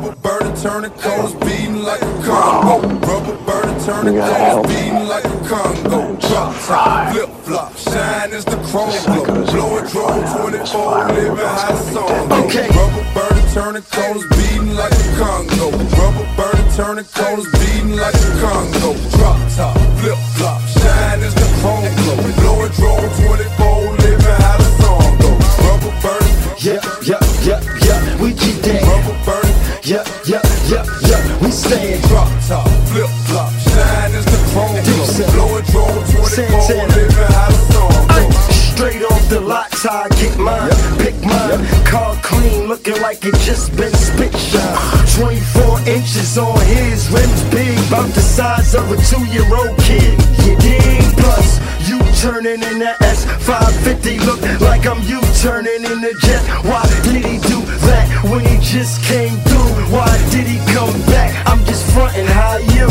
Rubber burning, turning cones, beating like a Congo. Rubber burning, turning cones, beating like a Congo. Drop top, flip flop, shine as the chrome glow. Blowing drone 24, living how the song go. Rubber burning, turning cones, beating like a Congo. Rubber burning, turning cones, beating like a Congo. Drop top, flip flop, shine as the chrome glow. Blowing drone 24, living how the song go. Rubber burning, we keep that. rubber burning, We stay drop top, flip flop, shine as the chrome glow. Blowing drone 24, living how the song go. straight off the lot, I get mine, pick mine. Car clean, looking like it just been spit shine. 24 inches on his rims, big, about the size of a 2-year-old kid. You dig? Plus, you turning in the S550, look like I'm U-turning in the jet. Why did he do that when he just came through? Why did he come back? I'm just frontin', how you?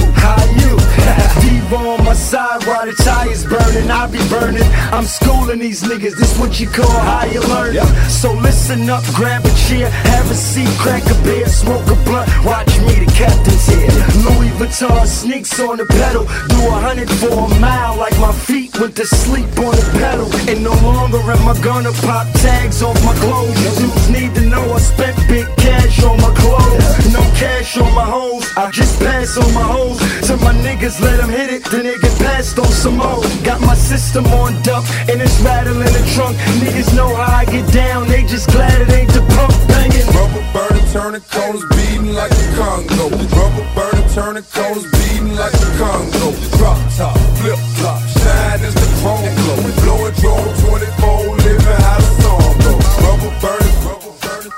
Diva on my side while the tires burning, I be burning. I'm schooling these niggas, this what you call higher learning. So listen up, grab a chair, have a seat, crack a beer, smoke a blunt, watch me, the captain's here. Louis Vuitton sneaks on the pedal, do 100 for a mile like my feet went to sleep on the pedal. And no longer am I gonna pop tags off my clothes. You dudes need to know I spent big cash on my clothes. No cash on my hoes, I just pass on my hoes. To my niggas, let them hit it, then they get passed on some more. Got my system on dump, and it's rattling the trunk. Niggas know how I get down, they just glad it ain't the pump banging. Rubber burning, turning cones, beating like a Congo. Rubber burning, turning cones, beating like a Congo. Drop top, flip flop, shine as the chrome glow. Blowing drone 24, living how the song go. Rubber burning, rubber burning,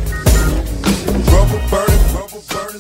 rubber burning, rubber burning.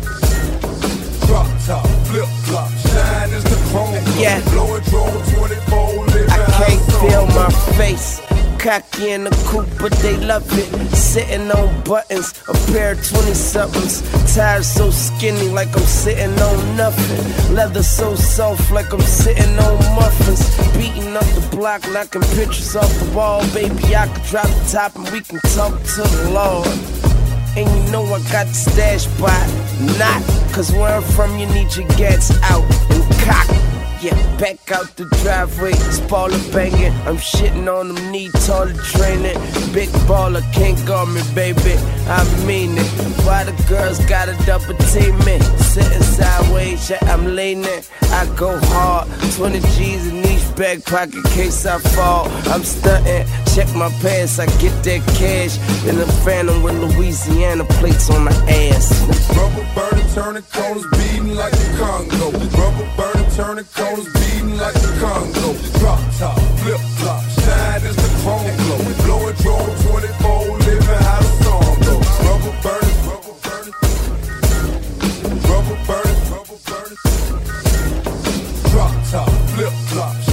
Drop top, flip flop, shine as the chrome glow. Blowing drone 24, living how the song go. I can't feel my face. Cocky in the coupe, but they love it. Sitting on buttons, a pair of 20-somethings. Tires so skinny, like I'm sitting on nothing. Leather so soft, like I'm sitting on muffins. Beating up the block, knocking pictures off the wall. Baby, I could drop the top and we can talk to the Lord. And you know I got the stash by not. Cause where I'm from, you need your gats out and cock. Yeah, back out the driveway, spoiler banging. I'm shitting on them, need taller training. Big baller, can't guard me, baby. I mean it. Why the girls gotta double team me? Sitting sideways, yeah, I'm leaning. I go hard, 20 G's in each back pocket, case I fall. I'm stunting, check my pants, I get that cash. In a Phantom with Louisiana plates on the ass. Rubber burning, turning cones, beating like a Congo. Rubber burning, turning cones, beating like a Congo. Drop top, flip flop, shine as the chrome glow. Blowing drone 24, living how the song go. Rubber burning, rubber burning, rubber burning, rubber burning. Drop top, flip flop.